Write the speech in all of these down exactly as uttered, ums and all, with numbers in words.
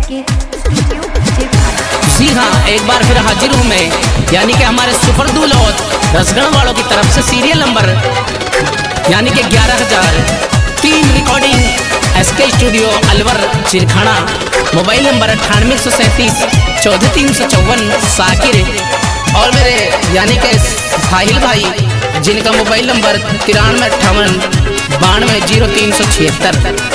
जी हाँ, एक बार फिर हाजिर हूँ मैं, यानी कि हमारे सुपर दुलौत रसगढ़ वालों की तरफ से सीरियल नंबर यानी कि ग्यारह हजार तीन recording SK studio Alwar Chirkhana. Mobile number अट्ठानवे सौ सैंतीस चौदह तीन सौ चौवन साकिर और मेरे यानी कि साहिल भाई जिनका मोबाइल नंबर तिरानवे अट्ठावन बानवे जीरो तीन सौ छिहत्तर।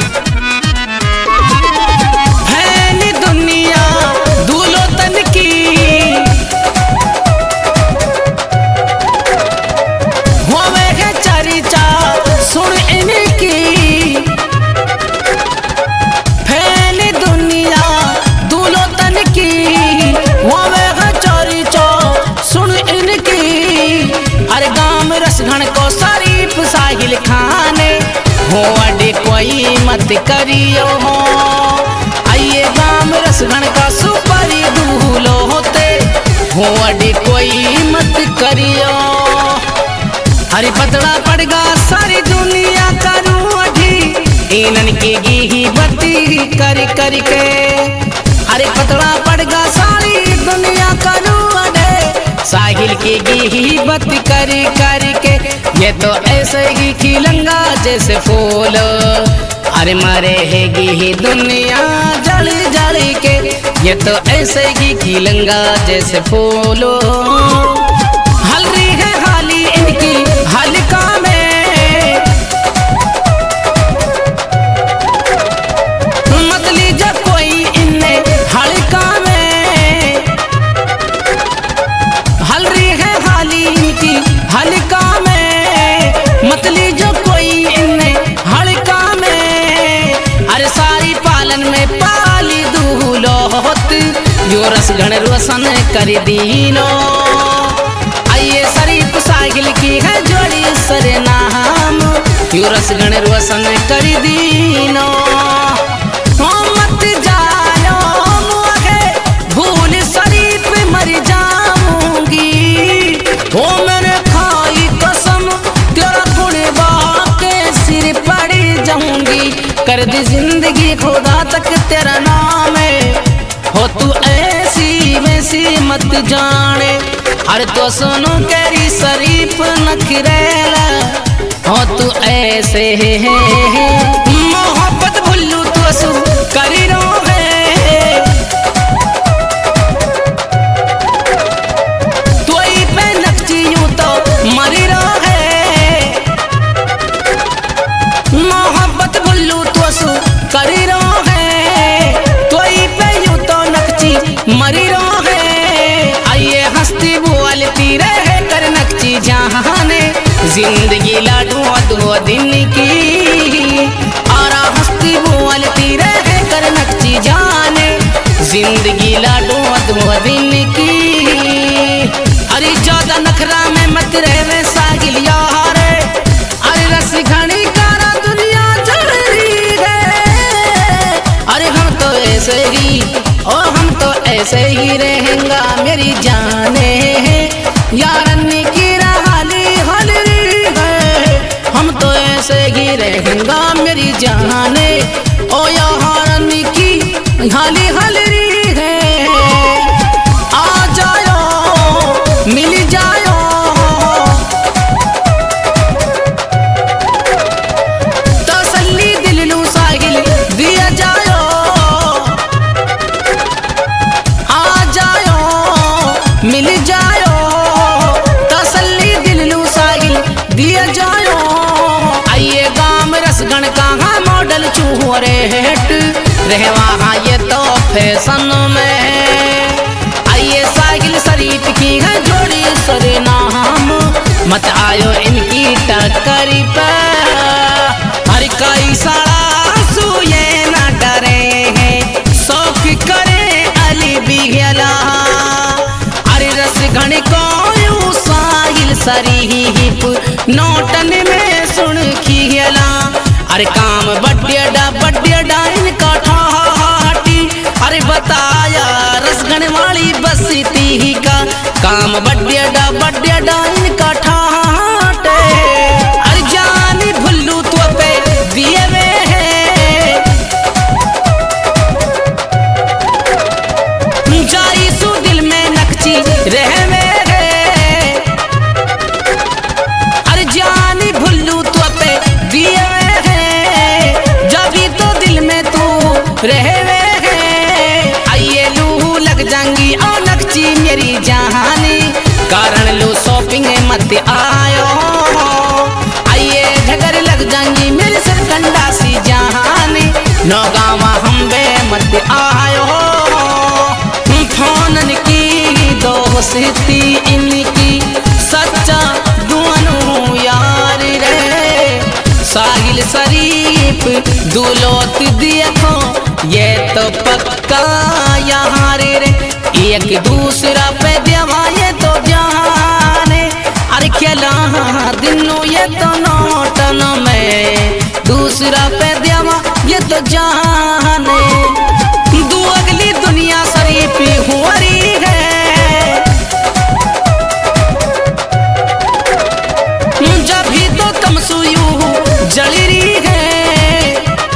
रसगढ़ को शरीफ साहिल खाने हो अडे कोई मत करियो हो, आइए गाम रसगढ़ का सुपरी दूलो होते हो अडे कोई मत करियो। अरे पतला पड़गा सारी दुनिया करूं अठी इनन की गी बत्ती कर कर के। अरे पतला पड़गा सारी दुनिया करूं साहिल की गी बत कर कर के। ये तो ऐसे ही खिलंगा जैसे फूल, अरे मरे हैगी दुनिया जली जली के। ये तो ऐसे ही खिलंगा जैसे फूल, हल रही है हाली इनकी हल्का में, मत लीजा कोई इनने हल्का में। हल रही है हाली इनकी हल्का में, मत लीजो कोई इन्हें हल्का में। अरे सारी पालन में पाली दूलो होत यो रसगढ़ रोशन कर दीनो। आइए शरीफ साहिल की है जोड़ी सरे नाम यो रसगढ़ रोशन कर दीनो। मत जानो मुझे भूल शरीफ मर जाऊंगी, ओ मेरे खाई कसम तेरा गुणवा के सिर पड़ जाऊंगी। कर दी जिंदगी खुदा तक तेरा नाम है, हो तू ऐसी वैसी मत जाने। अरे तो सुनो कैरी शरीफ नखरेला, हो तू ऐसे है मोहब्बत भुल्लू तो सु करी रो है। तोई पे नक्ची यूं तो मरी रो है, मोहब्बत भुल्लू तो सु करी रो है। तोई पे यूं तो नक्ची मरी रो है। आइए हंसती बोलती रहे कर नक्ची जहाने, जिंदगी लाडू दो दिन की। आरा हंसती बोलती रहे कर नक्ची जाने, जिंदगी लाडू दो दिन की। अरे ज्यादा नखरा में मत रहे सागिल यार, अरे रसगढ़ी कारा दुनिया चढ़ रही है। अरे हम तो ऐसे ही ओ हम तो ऐसे ही रहेंगा मेरी जाने, यारन की हाली हल रही है। हम तो ऐसे ही रहेंगा मेरी जाने, ओ यारन की हाली हल रही है। आ जाओ मिल जाओ, तसल्ली दिल लू साहिल दिया जाओ। आ जाओ मिल जाओ, तसल्ली दिल लू साहिल दिया जाओ। आइए गाम रसगढ़ का मॉडल चूहरे हेट रहे वहाँ ये तो फैशन में। आइए साहिल शरीफ की है जोड़ी सरे नाम, मत आयो इनकी टक्कर पे। हर कोई साड़ा सुए ना डरे हैं, शौक करे अली बिगला। अरे रसगढ़ को यूं साहिल शरीफ नोटन में सुन खिला। अरे काम बड्डेडा बड्डेडा इनका ठाटी, अरे बताया रसगढ़ वाली बस्ती का काम बड्डेडा बड्डेडा इनका ठाटे। अरे जान भुल्लू तो पे दिए वे है, मत आयो। आइए झगड़ लग जाएंगी मेरे सर कंडा सी जहानी, नौगावा हम बे मत आयो। फोनन की दोस्ती इनकी सच्चा दुआनु यार रे, साहिल शरीफ दुलौत देखो ये तो पक्का यार रे, एक दूसरा पे देवा ये तो जाने। अरे खेला दिनों ये तो नोटन में, दूसरा पे देवा ये तो जाने। दू अगली दुनिया शरीफ हुआरी है, जब भी तो तमसुयू जलरी है।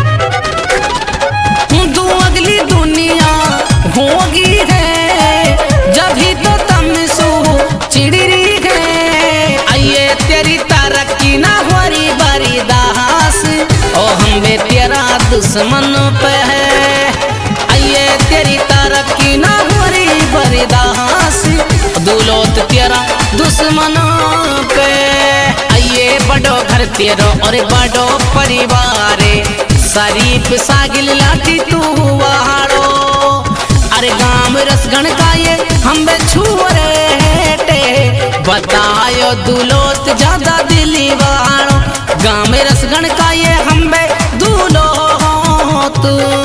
दू अगली दुनिया होगी है, जब भी तो तमसु चिड़री है। आइए तेरी तरक्की ना हुआरी बरी दास, ओ हम बे तेरा दुश्मन पे है। आइए तेरी तरक्की ना हुआरी बरी दास, दुलौत तेरा दुश्मन पे। आइए बड़ो घर तेरो और बड़ो परिवार, शरीफ सागिल लाठी तू वारो। अरे गाम रसगण का ये हम बे छुरे, बतायो दुलौत ज्यादा दिली वारो। गाम रसगण का ये हम बे दुलौत।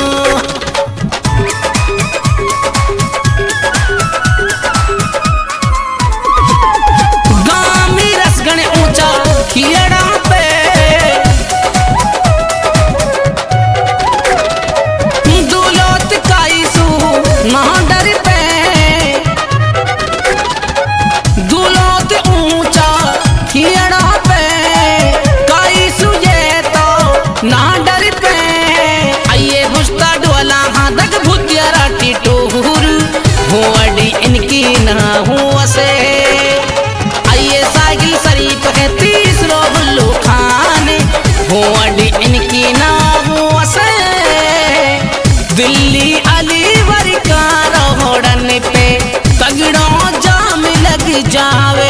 खियड़ा पे दुलौत काईसू ना डर पे, दुलौत ऊंचा खियड़ा पे काईसू ये तो ना डर पे। आइए भुस्ता डोला हाँ दग भुतिया राटी टोहर, हो अड़ी इनकी ना हुआ से। आइए सागिल शरीफ है तीसरो बुल्लू खाने, हो अड़ी इनकी ना हो से। दिल्ली अलीवर का रोडन पे तगड़ों जाम लग जावे,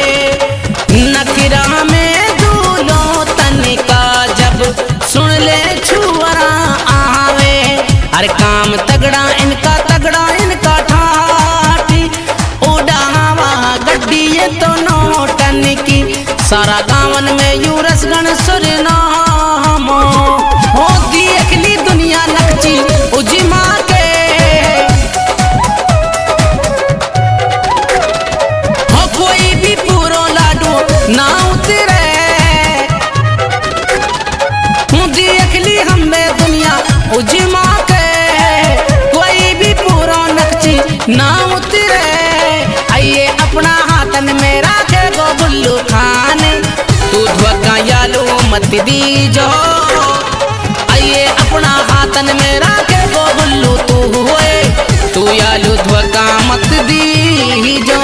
नखरा में दूलो तनिका जब सुन ले छुअरा आवे। अरे काम तगड़ा इनका तगड़ा इनका ठाठी, उड़ावा गड्डी ये तो नोटन की। सारा गावन में यू रसगण सुरनाम, हो देखली दुनिया नकची उजिमा के। हो कोई भी पूरो लाडू ना उतरे, देखली हमें दुनिया उजिमा के। कोई भी पूरो नकची ना उतरे, आइए अपना हाथन में राखे गो बुल्लू खाने, तू धोखा यालो मत दीजो। आइए अपना हाथन में राखे गो बुल्लू तू हुए, तू यालू धोखा मत दीजो।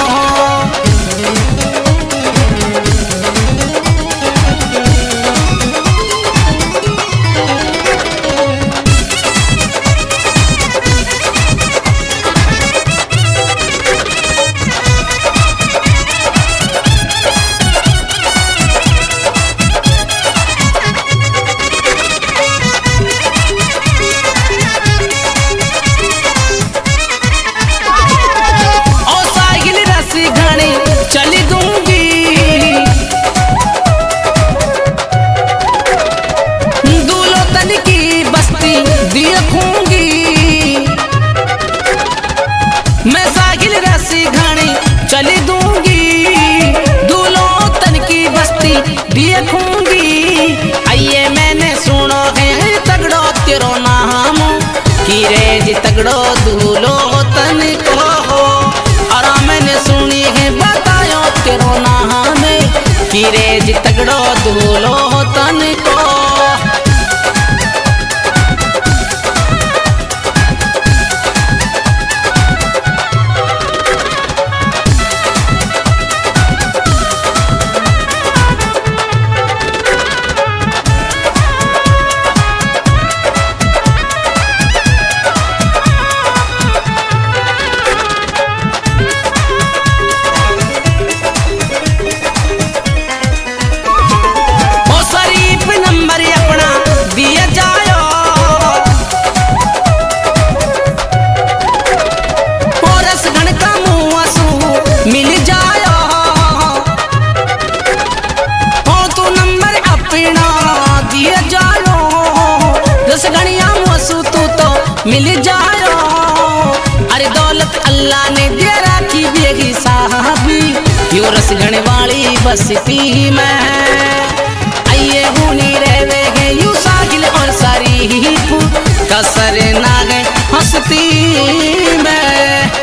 चली दूंगी दुलौतन की बस्ती देखूंगी, मैं सागिल रसी घड़ी चली दूंगी दुलौतन की बस्ती देखूंगी। आइए मैंने सुनो है तगड़ो तेरो नाम, कि रेज तगड़ो दुलौतन को। और मैंने सुनी है बतायो तेरो नाम, कि रेज तगड़ो दुलौतन को। अल्लाह ने दे राखी बेगी साहबी यो रस घने वाली बस्ती में। आइए हुनी रहवे गए यू साहिल और शरीफ कसर ना गए हस्ती में।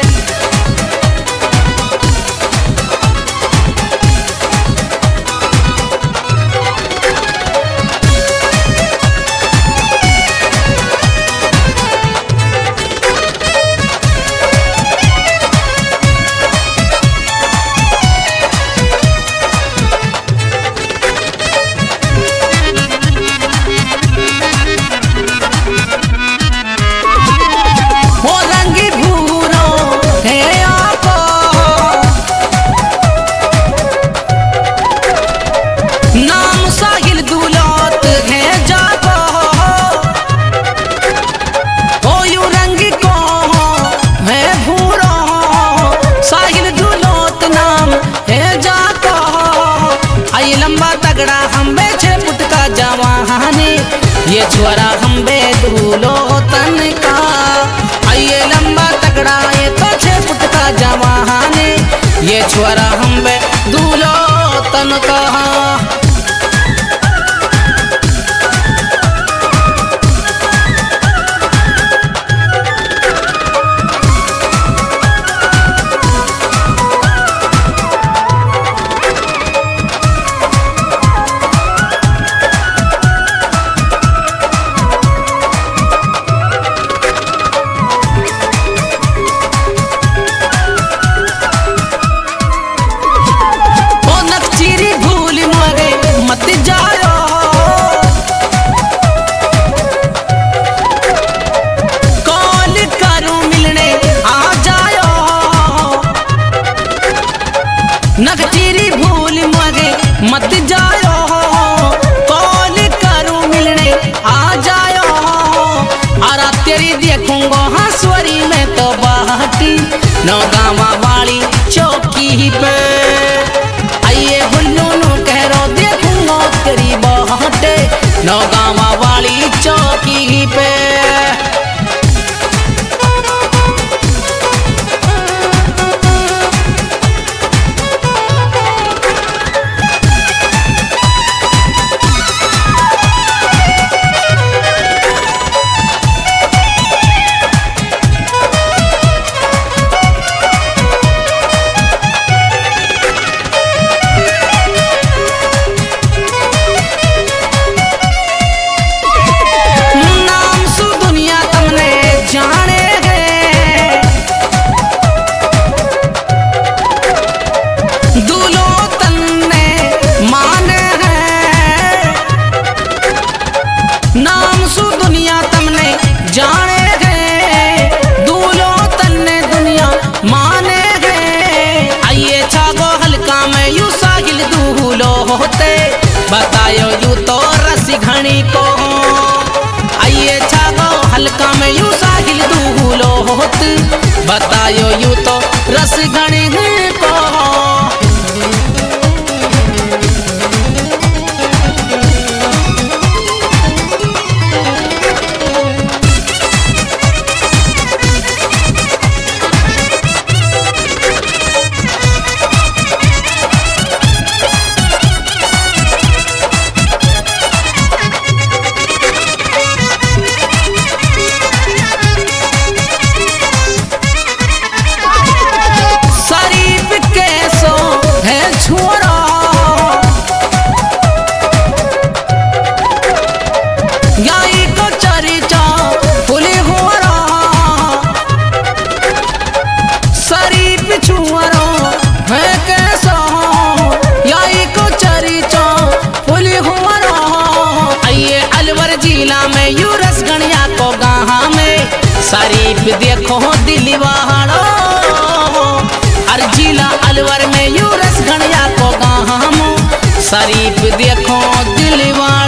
तगड़ा हम बे छे फुट का जवानी ये छोरा हम बे दूलो तन का। आइए लंबा तगड़ा ये तो छे फुट का जवानी ये छोरा हम बे दूलो तन का। नगचीरी भूल मगे मत जायो कॉल करूं मिलने आ जायो। अरा तेरी देखूंगा हंसवरी में तो बाटी नौ गावा वाली चौकी पे। आइए हुल्लू नु कह रो देखूंगा तेरी बाटे नौ गावा वाली चौकी पे। नाम सु दुनिया तमने जाने गए दूलो तन्ने दुनिया माने गए। आइए छागो हल्का में यू सागिल दूलो होते बतायो यू तो रसी घनी को। आइए छागो हल्का में यू सागिल दूलो होते बतायो यू तो रस घनी को। शरीफ देखो दिलवाड़ो हर जिला अलवर में यू रस गणिया को गाम शरीफ देखो दिलवाड़ो।